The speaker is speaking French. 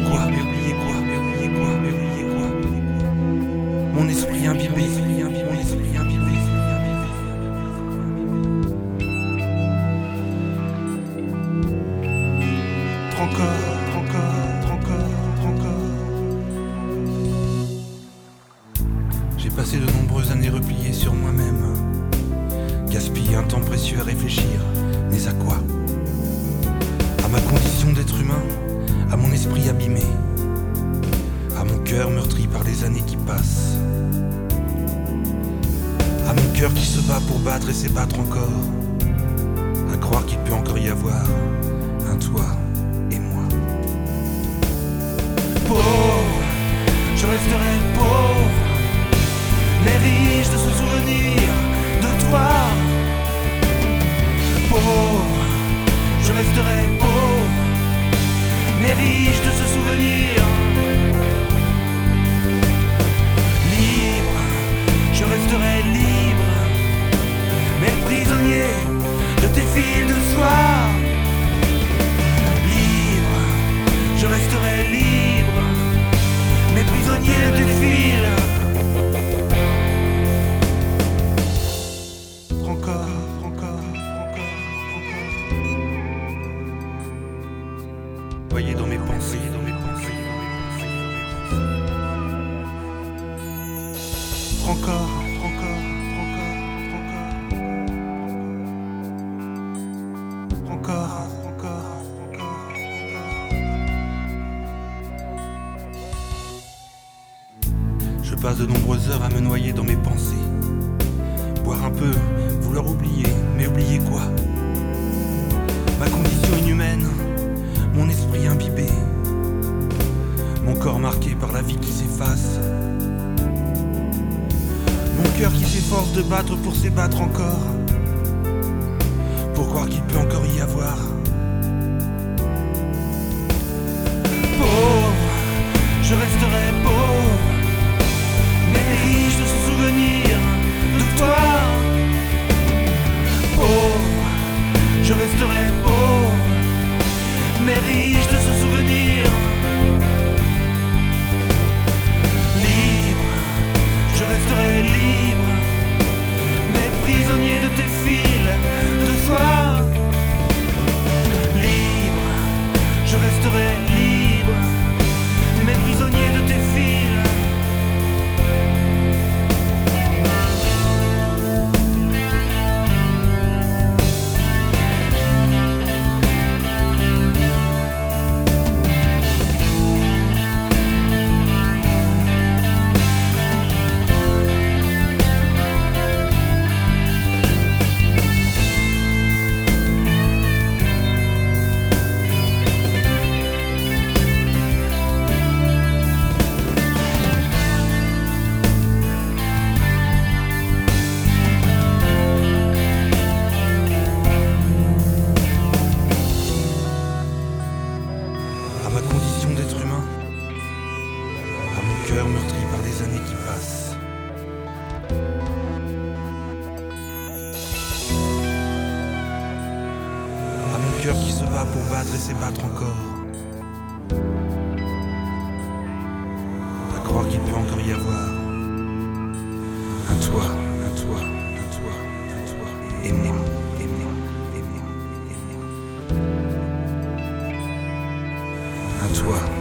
quoi, mais oubliez quoi, mais oubliez quoi, mais oubliez quoi. Mon esprit imbibé, mon esprit imbibé, mon esprit imbibé. J'ai passé de nombreuses années repliées sur moi-même, gaspillé un temps précieux à réfléchir, mais à quoi? À ma condition d'être humain, à mon esprit abîmé, à mon cœur meurtri par les années qui passent, à mon cœur qui se bat pour battre et s'ébattre encore, à croire qu'il peut encore y avoir un toi et moi. Pauvre, je resterai pauvre, mais riche de ce souvenir de toi. Pauvre, je resterai pauvre, mais riche de ce souvenir. Libre, je resterai libre, mais prisonnier de tes fils de soie. Libre, je resterai libre, mais prisonnier de tes fils. Voyez dans mes pensées, dans mes pensées, dans mes pensées. Encore, encore, encore, encore, encore. Je passe de nombreuses heures à me noyer dans mes pensées. Boire un peu, vouloir oublier, mais oublier quoi? Ma condition inhumaine, mon esprit imbibé, mon corps marqué par la vie qui s'efface, mon cœur qui s'efforce de battre pour s'ébattre encore, pour croire qu'il peut encore y avoir. Pauvre, je resterai pauvre, mais riche de ce souvenir de toi. Pauvre, je resterai pauvre, mais riche de ce souvenir. Libre, je resterai libre, mais prisonnier de tes fils de soie. Libre, je resterai libre, mais prisonnier de tes fils. À ma condition d'être humain, à mon cœur meurtri par les années qui passent, à mon cœur qui se bat pour battre et s'ébattre encore, à croire qu'il peut encore y avoir un toi, un toi, un toi, un toi, aimé, aimé, aimé, aimé, un toi.